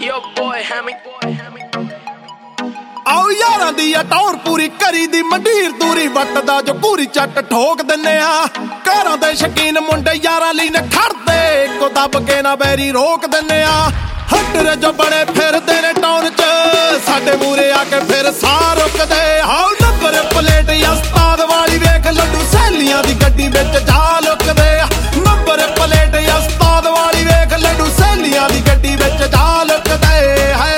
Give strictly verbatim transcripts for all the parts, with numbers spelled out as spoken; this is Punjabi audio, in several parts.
Yo boy, Hammy. ਆਓ ਯਾਰਾਂ ਦੀ ਆ ਟੌਰ ਪੂਰੀ ਕਰੀ ਦੀ ਮੰਡੀਰ ਦੂਰੀ ਵੱਟਦਾ ਜੋ ਪੂਰੀ ਚੱਟ ਠੋਕ ਦਿੰਨੇ ਆ ਘਰਾਂ ਦੇ ਸ਼ਕੀਨ ਮੁੰਡੇ ਯਾਰਾਂ ਲਈ ਨਾ ਖੜਦੇ ਇੱਕੋ ਦੱਬ ਕੇ ਨਾ ਬੈਰੀ ਰੋਕ ਦਿੰਨੇ ਆ ਹੱਟਰੇ ਜੋ ਬੜੇ ਫਿਰਦੇ ਨੇ ਟਾਊਨ 'ਚ ਸਾਡੇ ਮੂਰੇ ਆ ਕੇ ਫਿਰ ਸਾਹ ਰੁਕਦੇ ਹਾਉ ਨੰਬਰ ਪਲੇਟ ਉਸਤਾਦ ਵਾਲੀ ਵੇਖ ਲੱਡੂ ਸਹੇਲੀਆਂ ਦੀ ਗੱਡੀ ਵਿੱਚ ਜਾ ਲੁਕਦੇ ਨੰਬਰ ਪਲੇਟ ਉਸਤਾਦ ਵਾਲੀ ਵੇਖ ਲੱਡੂ ਸਹੇਲੀਆਂ ਦੀ ਗੱਡੀ ਵਿੱਚ ਜਾ ਲੁਕਦੇ ਹੈ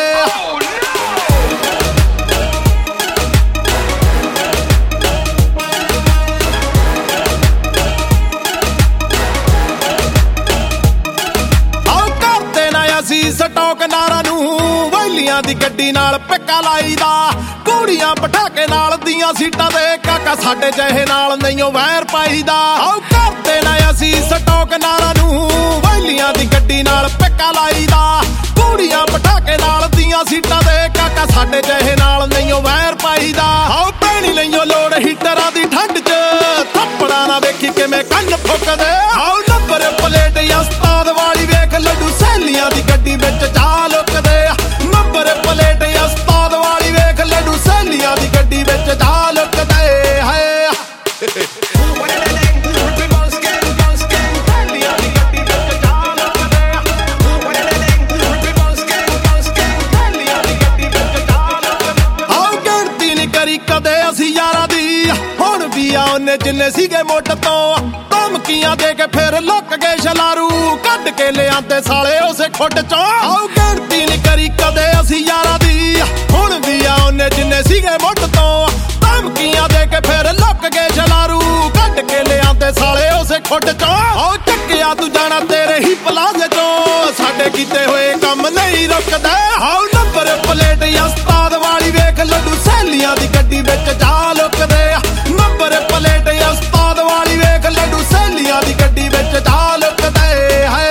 ਸਟੋਕ ਨਾਰਾਂ ਨੂੰ ਵੈਲੀਆਂ ਦੀ ਗੱਡੀ ਨਾਲ ਪਿੱਕਾ ਲਾਈਦਾ ਕੁੜੀਆਂ ਬਿਠਾ ਕੇ ਨਾਲ ਦੀਆਂ ਸੀਟਾਂ ਤੇ ਕਾਕਾ ਸਾਡੇ ਜਿਹੇ ਨਾਲ ਨਹੀਂਓ ਵੈਰ ਪਾਈਦਾ ਆਓ ਕਰਦੇ ਨਾ ਅਸੀਂ ਸਟੋਕ ਨਾਰਾਂ ਨੂੰ ਵੈਲੀਆਂ ਦੀ ਗੱਡੀ ਨਾਲ ਪਿੱਕਾ ਲਾਈਦਾ ਕੁੜੀਆਂ ਬਿਠਾ ਕੇ ਨਾਲ ਦੀਆਂ ਸੀਟਾਂ ਤੇ ਕਾਕਾ ਸਾਡੇ ਜਿਹੇ ਨਾਲ ਨਹੀਂਓ ਵੈਰ ਪਾਈਦਾ ਆਓ ਪੈਣੀ ਲਈਓ ਲੋੜ ਹੀਟਰਾਂ ਦੀ ਠੰਡ 'ਚ ਥੱਪੜਾ ਨਾ ਵੇਖੀ ਕਿਵੇਂ ਕੰਨ ਫੁੱਕਦੇ ਆਓ ਨੰਬਰ ਪਲੇਟ ਉਸਤਾਦ ਵਾਲੀ ਵੇਖ ਲੱਡੂ ਸਹੇਲੀਆਂ ਦੀ ਗੱਡੀ ਵਿੱਚ ਜਾ ਲੁਕਦੇ ਨੰਬਰ ਪਲੇਟ ਉਸਤਾਦ ਵਾਲੀ ਵੇਖ ਲੱਡੂ ਸਹੇਲੀਆਂ ਦੀ ਗੱਡੀ ਵਿੱਚ ਜਾ ਲੁਕਦੇ ਹੈ ਆਓ ਗਿਣਤੀ ਨੀ ਕਰੀ ਕਦੇ ਅਸੀਂ ਯਾਰਾਂ ਦੀ ਹੁਣ ਵੀ ਆ ਉਹਨੇ ਜਿੰਨੇ ਸੀਗੇ ਮੁੱਢ ਤੋਂ ਧਮਕੀਆਂ ਦੇ ਕੇ ਫਿਰ ਲੁੱਕ ਗਏ ਛਲਾਰੂ ਕੱਢ ਕੇ ਲਿਆਂਦੇ ਸਾਲੇ ਉਸੇ ਖੁੱਡ ਚੋਂ ਆਓ ਗਿਣਤੀ ਨੀ ਕਰੀ ਕਦੇ ਅਸੀਂ ਯਾਰਾਂ ਦੀ ਹੁਣ ਵੀ ਆ ਉਹਨੇ ਜਿੰਨੇ ਸੀਗੇ ਮੁੱਢ ਤੋਂ ਧਮਕੀਆਂ ਦੇ ਕੇ ਫਿਰ ਲੁੱਕ ਗਏ ਛਲਾਰੂ ਕੱਢ ਕੇ ਲਿਆਂਦੇ ਸਾਲੇ ਉਸੇ ਖੁੱਡ ਚੋਂ ਆਓ ਚੱਕਿਆ ਤੂੰ ਜਾਣਾ ਤੇਰੇ ਹੀ ਪਲਾਜ਼ੇ ਚੋਂ ਸਾਡੇ ਕੀਤੇ ਹੋਏ ਕੰਮ ਨਹੀਂ ਰੁਕਦਾ ਆਓ ਨੰਬਰ ਪਲੇਟ ਉਸਤਾਦ ਵਾਲੀ ਵੇਖ ਲੱਡੂ ਸਹੇਲੀਆਂ ਦੀ ਗੱਡੀ ਵਿੱਚ ਜਾ ਲੁਕਦੇ ਨੰਬਰ ਪਲੇਟ ਉਸਤਾਦ ਵਾਲੀ ਵੇਖ ਲੱਡੂ ਸਹੇਲੀਆਂ ਦੀ ਗੱਡੀ ਵਿੱਚ ਜਾ ਲੁਕਦੇ ਹੈ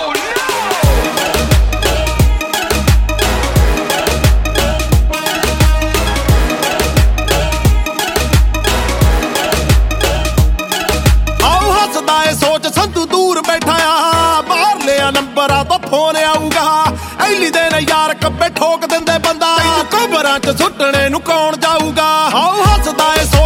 ਆਓ ਹੱਸਦਾ ਏ ਸੋਚ ਸੰਤੂ ਦੂਰ ਬੈਠਾ ਆ ਬਾਹਰ ਲਿਆ ਨੰਬਰਾਂ ਤੋਂ ਫੋਨ ਆਊਗਾ ਐਲੀ ਦੇ ਨਾ ਯਾਰ ਕੱਬੇ ਠੋਕ ਦਿੰਦੇ ਬੰਦਾ ਕਬਰਾਂ 'ਚ ਸੁੱਟਣੇ ਨੂੰ ਕੌਣ ਜਾਊਗਾ ਆਓ ਹੱਸਦਾ ਏ